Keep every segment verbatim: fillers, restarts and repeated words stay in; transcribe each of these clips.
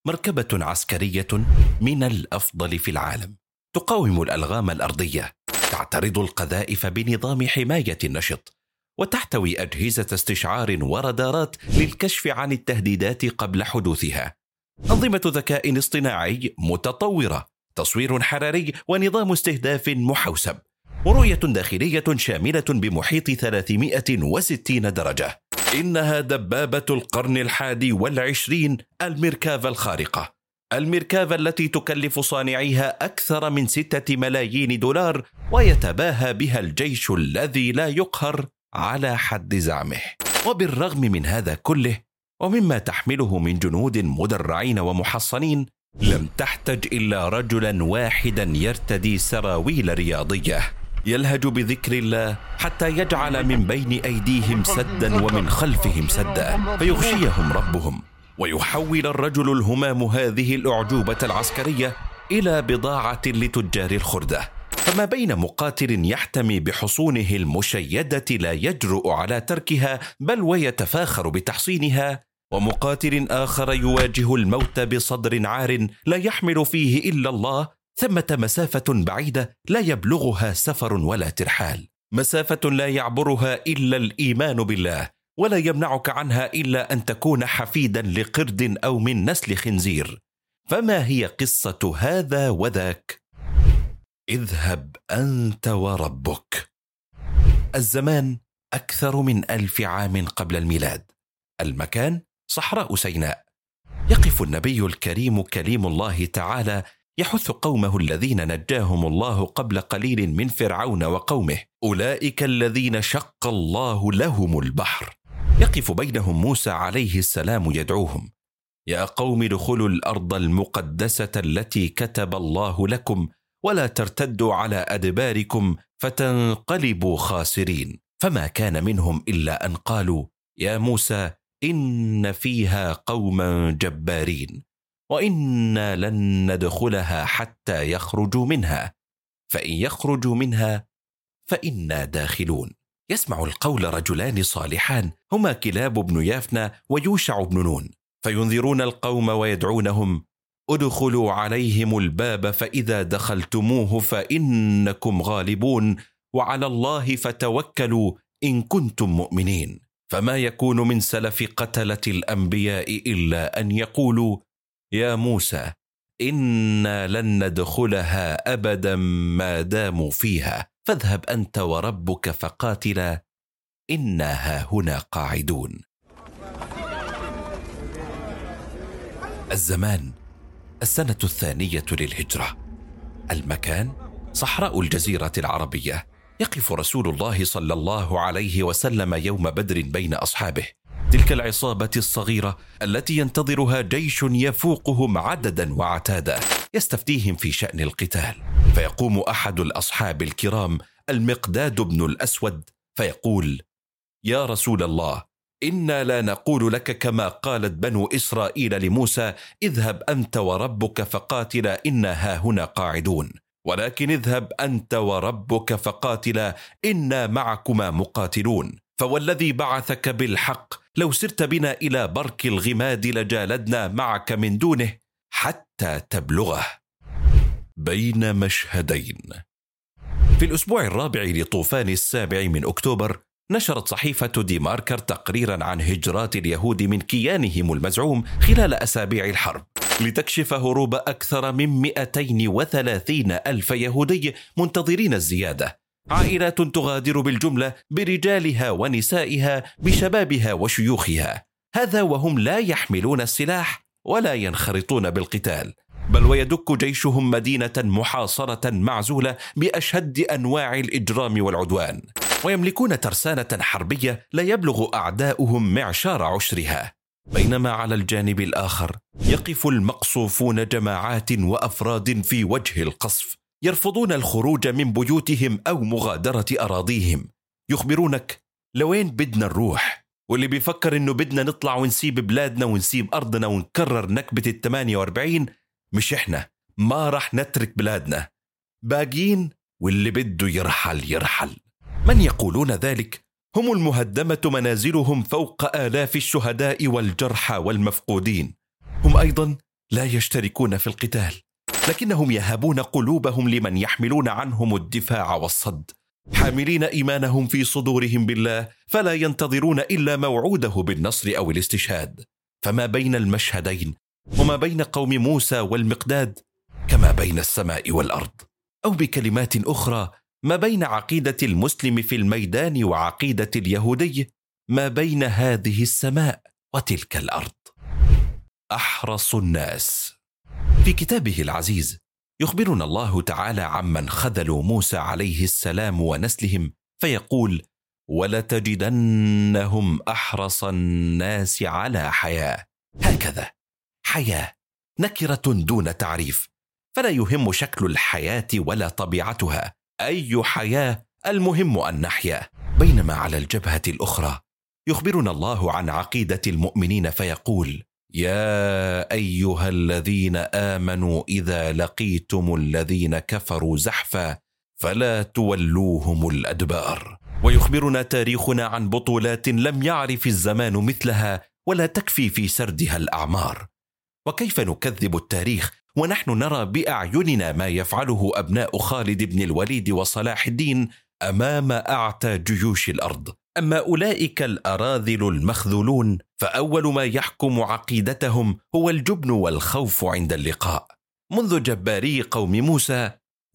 مركبة عسكرية من الأفضل في العالم، تقاوم الألغام الأرضية، تعترض القذائف بنظام حماية نشط، وتحتوي أجهزة استشعار ورادارات للكشف عن التهديدات قبل حدوثها، أنظمة ذكاء اصطناعي متطورة، تصوير حراري، ونظام استهداف محوسب، ورؤية داخلية شاملة بمحيط ثلاثمائة وستين درجة. إنها دبابة القرن الحادي والعشرين، الميركافا الخارقة، الميركافا التي تكلف صانعيها أكثر من ستة ملايين دولار، ويتباهى بها الجيش الذي لا يقهر على حد زعمه. وبالرغم من هذا كله ومما تحمله من جنود مدرعين ومحصنين، لم تحتج إلا رجلا واحدا يرتدي سراويل رياضية يلهج بذكر الله حتى يجعل من بين أيديهم سدا ومن خلفهم سدا، فيغشيهم ربهم، ويحول الرجل الهمام هذه الأعجوبة العسكرية إلى بضاعة لتجار الخردة. فما بين مقاتل يحتمي بحصونه المشيدة لا يجرؤ على تركها بل ويتفاخر بتحصينها، ومقاتل آخر يواجه الموت بصدر عار لا يحمل فيه إلا الله، ثمة مسافة بعيدة لا يبلغها سفر ولا ترحال، مسافة لا يعبرها إلا الإيمان بالله، ولا يمنعك عنها إلا أن تكون حفيدا لقرد أو من نسل خنزير. فما هي قصة هذا وذاك؟ اذهب أنت وربك. الزمان أكثر من ألف عام قبل الميلاد. المكان صحراء سيناء. يقف النبي الكريم كليم الله تعالى يحث قومه الذين نجاهم الله قبل قليل من فرعون وقومه، أولئك الذين شق الله لهم البحر. يقف بينهم موسى عليه السلام يدعوهم: يا قوم ادخلوا الأرض المقدسة التي كتب الله لكم ولا ترتدوا على أدباركم فتنقلبوا خاسرين. فما كان منهم إلا أن قالوا: يا موسى إن فيها قوما جبارين وإنا لن ندخلها حتى يخرجوا منها، فإن يخرجوا منها فإنا داخلون. يسمع القول رجلان صالحان هما كلاب بن يافنى ويوشع بن نون، فينذرون القوم ويدعونهم: ادخلوا عليهم الباب فإذا دخلتموه فإنكم غالبون وعلى الله فتوكلوا إن كنتم مؤمنين. فما يكون من سلف قتلة الأنبياء إلا أن يقولوا: يا موسى إنا لن ندخلها أبدا ما داموا فيها فاذهب أنت وربك فقاتلا إنا هاهنا قاعدون. الزمان السنة الثانية للهجرة. المكان صحراء الجزيرة العربية. يقف رسول الله صلى الله عليه وسلم يوم بدر بين أصحابه، تلك العصابة الصغيرة التي ينتظرها جيش يفوقهم عددا وعتادا يستفتيهم في شأن القتال. فيقوم أحد الأصحاب الكرام المقداد بن الأسود فيقول: يا رسول الله، إنا لا نقول لك كما قالت بنو إسرائيل لموسى: اذهب أنت وربك فقاتلا إنا هاهنا قاعدون، ولكن اذهب أنت وربك فقاتلا إنا معكما مقاتلون، فوالذي بعثك بالحق لو سرت بنا إلى برك الغماد لجالدنا معك من دونه حتى تبلغه. بين مشهدين. في الأسبوع الرابع لطوفان السابع من أكتوبر، نشرت صحيفة دي ماركر تقريرا عن هجرات اليهود من كيانهم المزعوم خلال أسابيع الحرب، لتكشف هروب أكثر من مئتين وثلاثين ألف يهودي منتظرين الزيادة، عائلات تغادر بالجملة برجالها ونسائها بشبابها وشيوخها، هذا وهم لا يحملون السلاح ولا ينخرطون بالقتال، بل ويدك جيشهم مدينة محاصرة معزولة بأشد أنواع الإجرام والعدوان، ويملكون ترسانة حربية لا يبلغ أعداؤهم معشار عشرها. بينما على الجانب الآخر يقف المقصوفون جماعات وأفراد في وجه القصف، يرفضون الخروج من بيوتهم أو مغادرة أراضيهم، يخبرونك: لوين بدنا نروح؟ واللي بيفكر إنه بدنا نطلع ونسيب بلادنا ونسيب أرضنا ونكرر نكبة الثمانية واربعين، مش إحنا، ما رح نترك بلادنا، باقين واللي بده يرحل يرحل. من يقولون ذلك هم المهدمة منازلهم فوق آلاف الشهداء والجرحى والمفقودين، هم أيضا لا يشتركون في القتال، لكنهم يهبون قلوبهم لمن يحملون عنهم الدفاع والصد، حاملين إيمانهم في صدورهم بالله، فلا ينتظرون إلا موعوده بالنصر أو الاستشهاد. فما بين المشهدين وما بين قوم موسى والمقداد كما بين السماء والأرض، أو بكلمات أخرى ما بين عقيدة المسلم في الميدان وعقيدة اليهودي ما بين هذه السماء وتلك الأرض. أحرص الناس. في كتابه العزيز يخبرنا الله تعالى عمن خذلوا موسى عليه السلام ونسلهم، فيقول: ولتجدنهم أحرص الناس على حياة. هكذا حياة نكرة دون تعريف، فلا يهم شكل الحياة ولا طبيعتها، أي حياة، المهم أن نحيا. بينما على الجبهة الأخرى يخبرنا الله عن عقيدة المؤمنين فيقول: يا أيها الذين آمنوا إذا لقيتم الذين كفروا زحفا فلا تولوهم الأدبار. ويخبرنا تاريخنا عن بطولات لم يعرف الزمان مثلها ولا تكفي في سردها الأعمار. وكيف نكذب التاريخ ونحن نرى بأعيننا ما يفعله أبناء خالد بن الوليد وصلاح الدين أمام أعتى جيوش الأرض؟ أما أولئك الأراذل المخذولون فأول ما يحكم عقيدتهم هو الجبن والخوف عند اللقاء، منذ جباري قوم موسى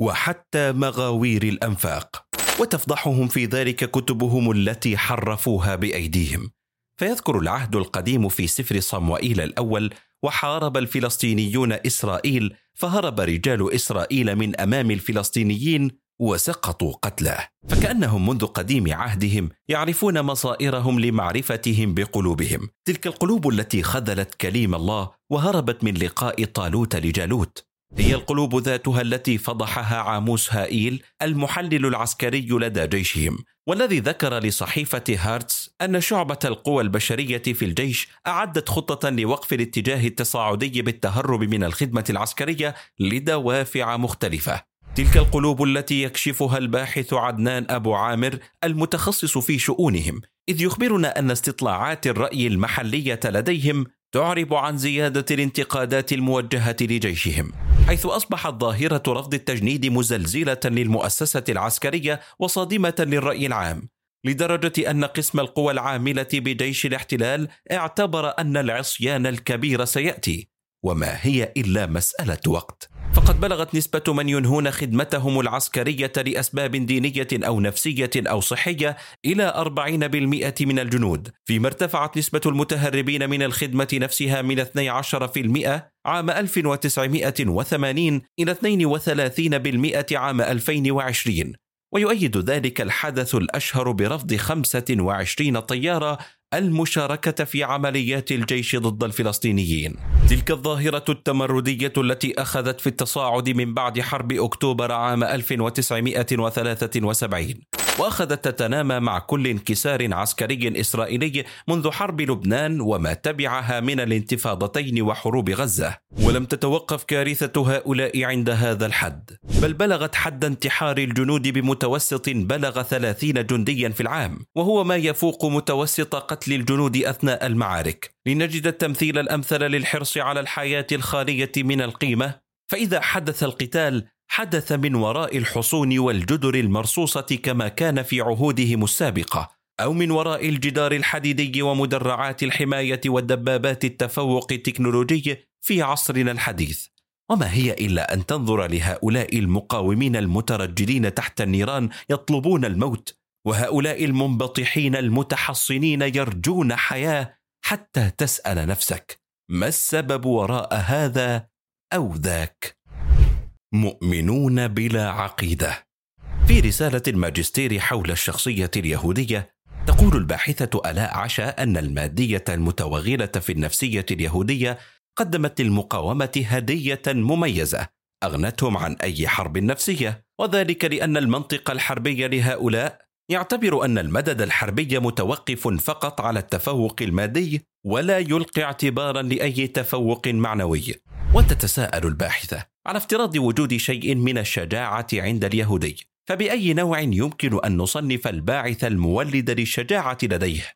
وحتى مغاوير الأنفاق. وتفضحهم في ذلك كتبهم التي حرفوها بأيديهم. فيذكر العهد القديم في سفر صموئيل الأول: وحارب الفلسطينيون إسرائيل فهرب رجال إسرائيل من أمام الفلسطينيين وسقطوا قتلى. فكأنهم منذ قديم عهدهم يعرفون مصائرهم لمعرفتهم بقلوبهم، تلك القلوب التي خذلت كليم الله وهربت من لقاء طالوت لجالوت، هي القلوب ذاتها التي فضحها عاموس هائيل المحلل العسكري لدى جيشهم، والذي ذكر لصحيفة هارتس أن شعبة القوى البشرية في الجيش أعدت خطة لوقف الاتجاه التصاعدي بالتهرب من الخدمة العسكرية لدوافع مختلفة. تلك القلوب التي يكشفها الباحث عدنان أبو عامر المتخصص في شؤونهم، إذ يخبرنا أن استطلاعات الرأي المحلية لديهم تعرب عن زيادة الانتقادات الموجهة لجيشهم، حيث أصبحت ظاهرة رفض التجنيد مزلزلة للمؤسسة العسكرية وصادمة للرأي العام، لدرجة أن قسم القوى العاملة بجيش الاحتلال اعتبر أن العصيان الكبير سيأتي، وما هي إلا مسألة وقت. فقد بلغت نسبة من ينهون خدمتهم العسكرية لأسباب دينية أو نفسية أو صحية إلى أربعين بالمئة من الجنود، فيما ارتفعت نسبة المتهربين من الخدمة نفسها من اثني عشر بالمئة عام ألف وتسعمئة وثمانين إلى اثنين وثلاثين بالمئة عام ألفين وعشرين. ويؤيد ذلك الحدث الأشهر برفض خمسة وعشرين طيارة المشاركة في عمليات الجيش ضد الفلسطينيين. تلك الظاهرة التمردية التي أخذت في التصاعد من بعد حرب أكتوبر عام ألف وتسعمئة وثلاثة وسبعين، وأخذت تتنامى مع كل انكسار عسكري إسرائيلي منذ حرب لبنان وما تبعها من الانتفاضتين وحروب غزة. ولم تتوقف كارثة هؤلاء عند هذا الحد، بل بلغت حد انتحار الجنود بمتوسط بلغ ثلاثين جنديا في العام، وهو ما يفوق متوسط قتل الجنود أثناء المعارك. لنجد التمثيل الأمثل للحرص على الحياة الخالية من القيمة، فإذا حدث القتال حدث من وراء الحصون والجدر المرصوصة كما كان في عهودهم السابقة، أو من وراء الجدار الحديدي ومدرعات الحماية والدبابات التفوق التكنولوجي في عصرنا الحديث. وما هي إلا أن تنظر لهؤلاء المقاومين المترجلين تحت النيران يطلبون الموت، وهؤلاء المنبطحين المتحصنين يرجون حياة، حتى تسأل نفسك: ما السبب وراء هذا أو ذاك؟ مؤمنون بلا عقيدة. في رسالة الماجستير حول الشخصية اليهودية تقول الباحثة آلاء عشا أن المادية المتوغلة في النفسية اليهودية قدمت للمقاومة هدية مميزة أغنتهم عن أي حرب نفسية، وذلك لأن المنطق الحربي لهؤلاء يعتبر أن المدد الحربي متوقف فقط على التفوق المادي ولا يلقي اعتبارا لأي تفوق معنوي. وتتساءل الباحثة: على افتراض وجود شيء من الشجاعة عند اليهودي، فبأي نوع يمكن أن نصنف الباعث المولد للشجاعة لديه؟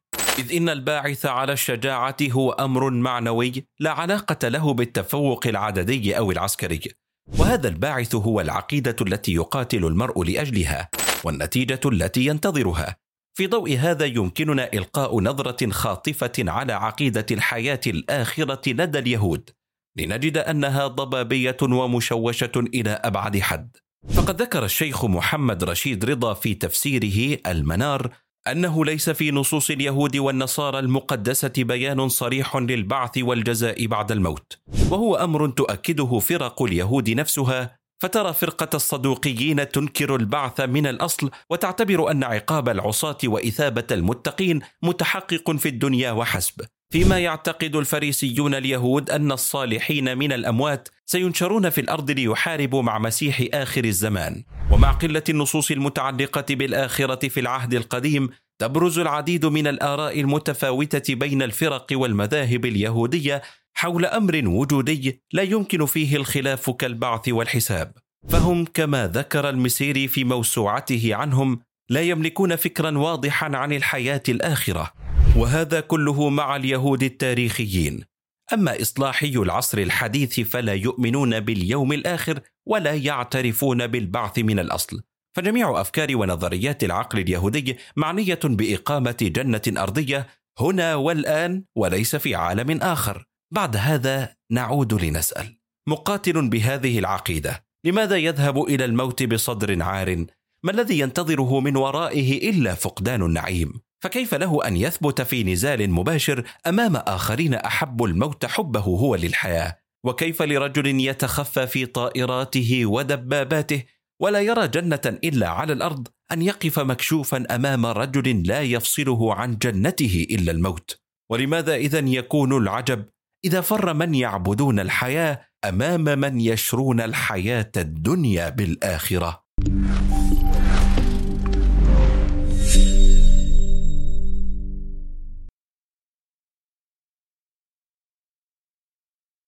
إذ إن الباعث على الشجاعة هو أمر معنوي لا علاقة له بالتفوق العددي أو العسكري، وهذا الباعث هو العقيدة التي يقاتل المرء لأجلها والنتيجة التي ينتظرها. في ضوء هذا يمكننا إلقاء نظرة خاطفة على عقيدة الحياة الآخرة لدى اليهود، لنجد أنها ضبابية ومشوشة إلى أبعد حد. فقد ذكر الشيخ محمد رشيد رضا في تفسيره المنار أنه ليس في نصوص اليهود والنصارى المقدسة بيان صريح للبعث والجزاء بعد الموت، وهو أمر تؤكده فرق اليهود نفسها، فترى فرقة الصدوقيين تنكر البعث من الأصل وتعتبر أن عقاب العصاة وإثابة المتقين متحقق في الدنيا وحسب، فيما يعتقد الفريسيون اليهود أن الصالحين من الأموات سينشرون في الأرض ليحاربوا مع مسيح آخر الزمان. ومع قلة النصوص المتعلقة بالآخرة في العهد القديم تبرز العديد من الآراء المتفاوتة بين الفرق والمذاهب اليهودية حول أمر وجودي لا يمكن فيه الخلاف كالبعث والحساب. فهم كما ذكر المسيري في موسوعته عنهم لا يملكون فكرا واضحا عن الحياة الآخرة، وهذا كله مع اليهود التاريخيين. أما إصلاحي العصر الحديث فلا يؤمنون باليوم الآخر ولا يعترفون بالبعث من الأصل، فجميع أفكار ونظريات العقل اليهودي معنية بإقامة جنة أرضية هنا والآن وليس في عالم آخر. بعد هذا نعود لنسأل: مقاتل بهذه العقيدة لماذا يذهب إلى الموت بصدر عار؟ ما الذي ينتظره من ورائه إلا فقدان النعيم؟ فكيف له أن يثبت في نزال مباشر أمام آخرين أحب الموت حبه هو للحياة؟ وكيف لرجل يتخفى في طائراته ودباباته ولا يرى جنة إلا على الأرض أن يقف مكشوفا أمام رجل لا يفصله عن جنته إلا الموت؟ ولماذا إذن يكون العجب إذا فر من يعبدون الحياة أمام من يشرون الحياة الدنيا بالآخرة؟